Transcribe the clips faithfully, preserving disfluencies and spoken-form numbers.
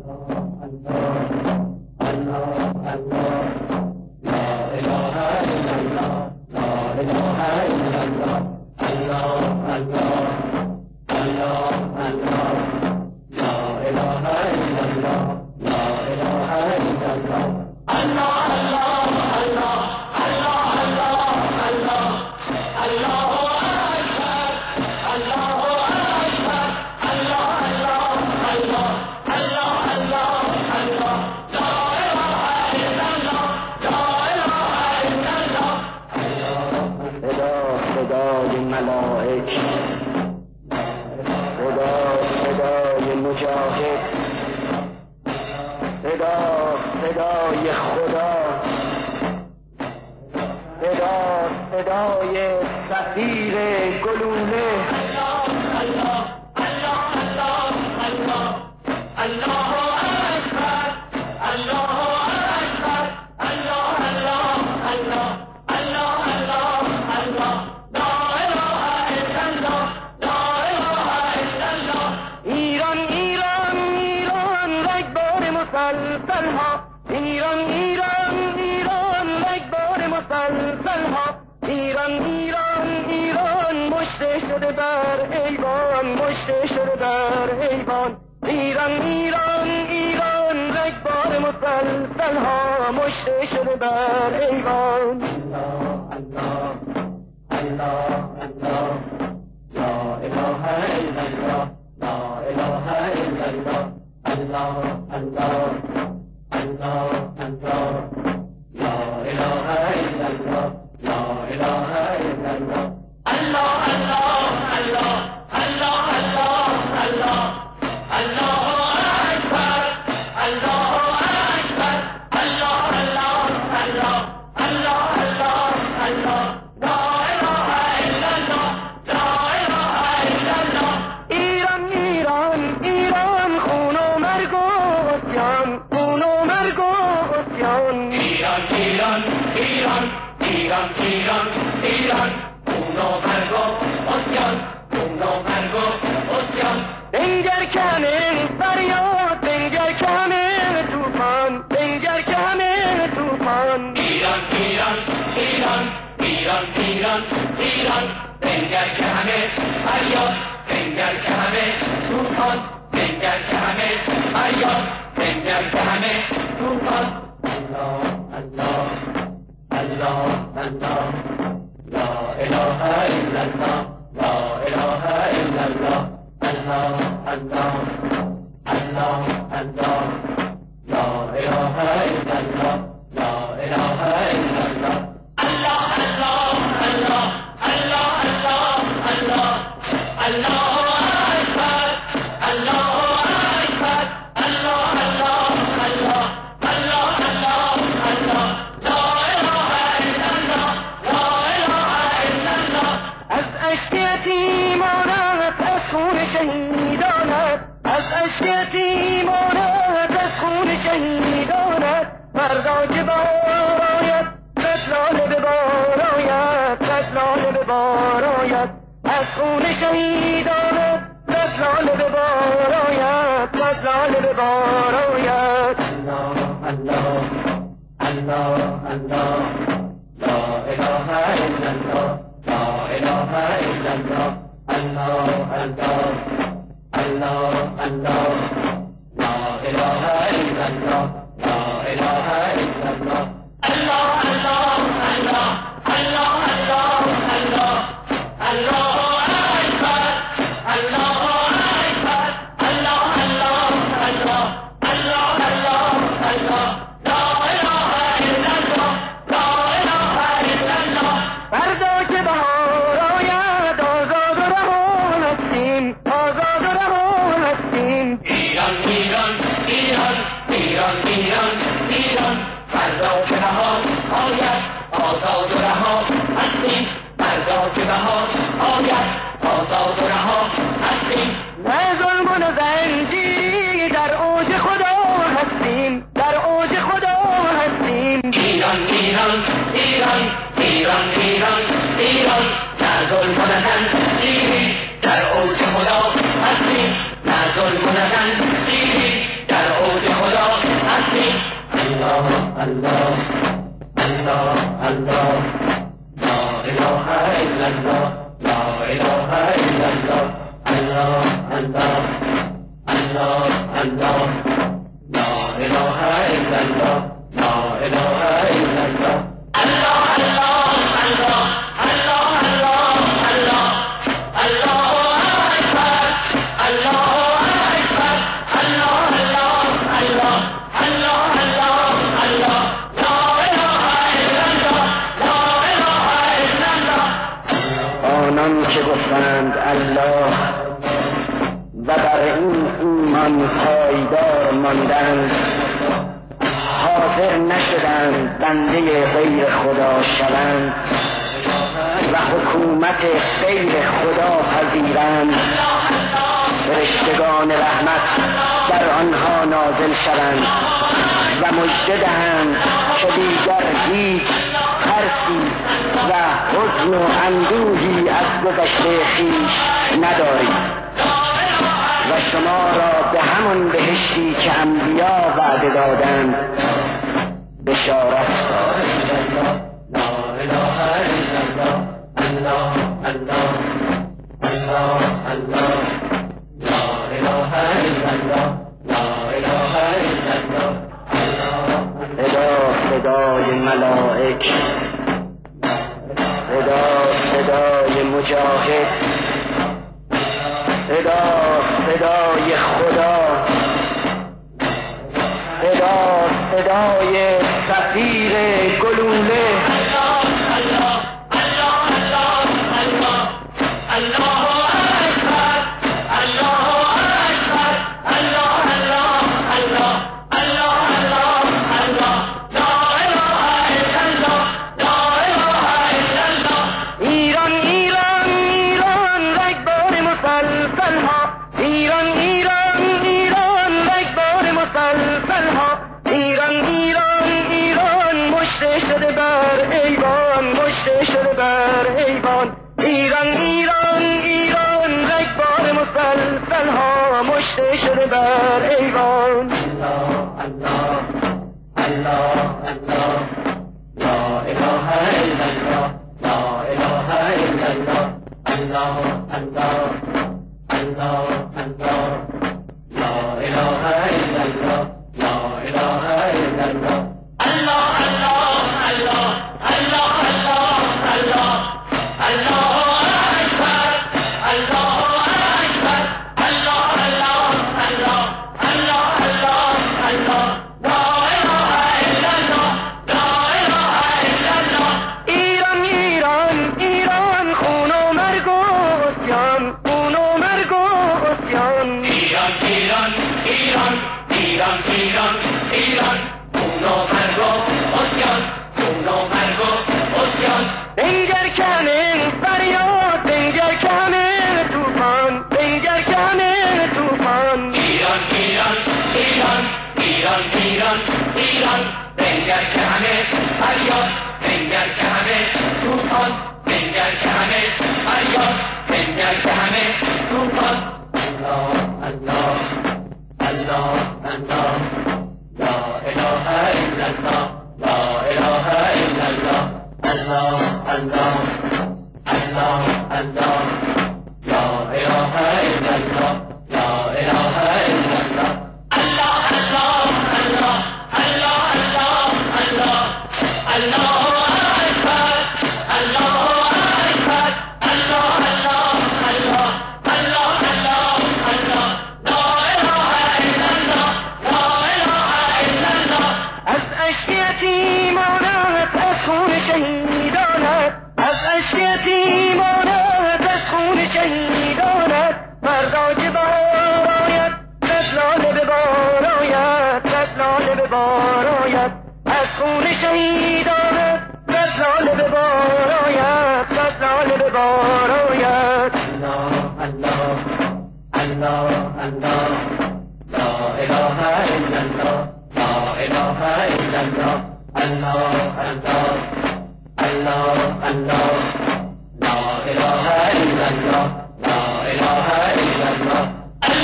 در اوج الله الله الله لا اله الا الله لا اله الا الله الله الله الله الله لا اله الا الله لا اله الا الله الله الله الله الله الله الله الله اكبر الله اكبر الله الله الله الله الله الله لا اله الا الله لا اله الا الله. آنان که گفتند الله و بر این ایمان پایدار ماندند حاضر نشدند بنده غیر خدا شوند و حکومت غیر خدا پذیرند، فرشتگان رحمت بر آنها نازل شوند و مژده دهند که دیگر هیچ ترسی و حزن و اندوهی از گذشته خویش ندارید و شما را به همان بهشتی که انبیا وعده دادند بشارت لا اله الا الله الله الله الله الله لا اله الا الله لا اله الا الله الله. صدا صدای ملائک، صدا صدای مجاهد، صدا صدای خدا، صدا صدای سفیر گلوله. شده بر ایوان. الله الله الله الله لا اله الا الله لا اله الا الله الله الله الله الله لا اله الا الله لا اله الا الله الله الله الله الله الله الله الله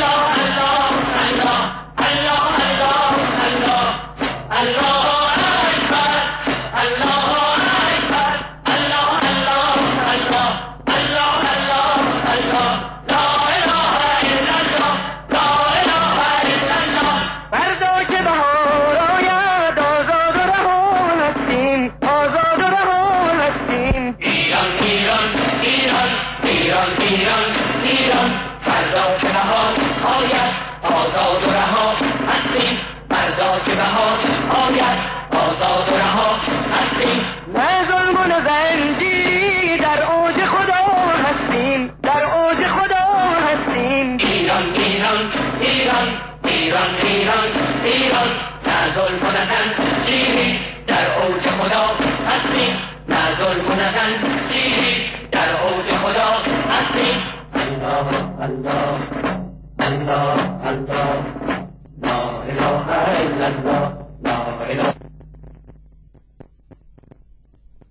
الله ظلم و نزنجیری در اوج خدا هستیم نه ظلم و نزنجیری در اوج خدا هستیم الله الله الله الله لا اله الا الله